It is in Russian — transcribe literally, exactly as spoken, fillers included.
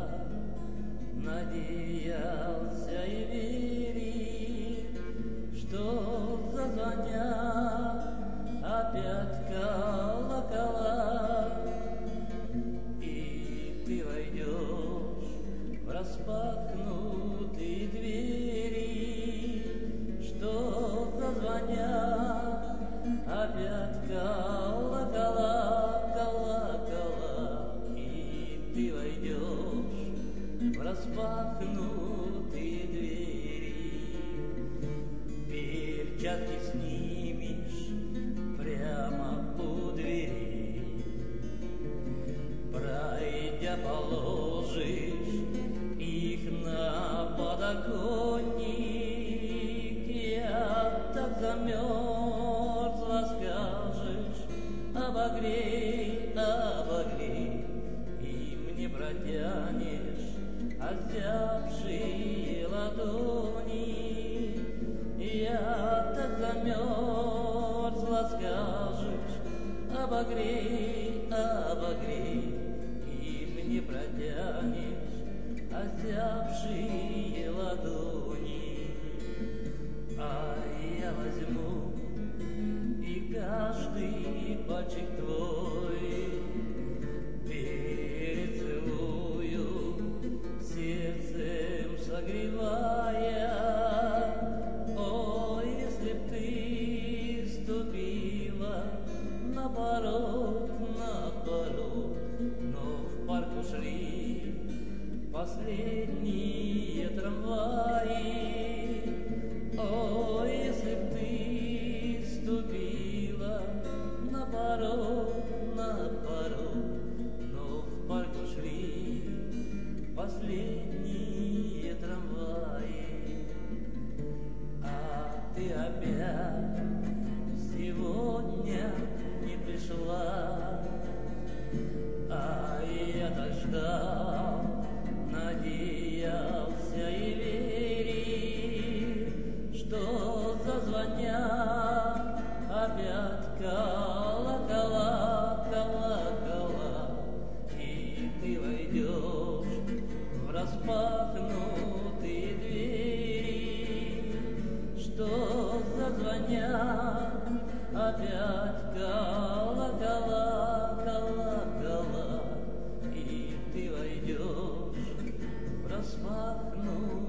надеялся и верил, что зазвонят опять колокола, и ты войдешь в распахнутые двери, что зазвонят опять колокола, колокола, и ты войдешь в распахнутые двери. Перчатки снимешь прямо у двери, пройдя положишь их на подоконник. Я так замерзла, скажешь, обогрей, обогрей, и мне протянешь озябшие ладони. Я так замерзла, скажешь, обогрей, обогрей, и мне протянешь озябшие ладони. А я возьму и каждый пальчик твой перецелую, сердцем согревая. О, если б ты ступила на порог, на порог, но в парк ушли последние трамваи. О, если б ты ступила на порог, на порог, но в парк ушли последние трамваи. А ты опять сегодня не пришла, а я так ждал, надеялся и верил, что зазвонят опять колокола, колокола, и ты войдешь в распахнутые двери, что зазвонят опять колокола, колокола, и ты войдешь в распахнутые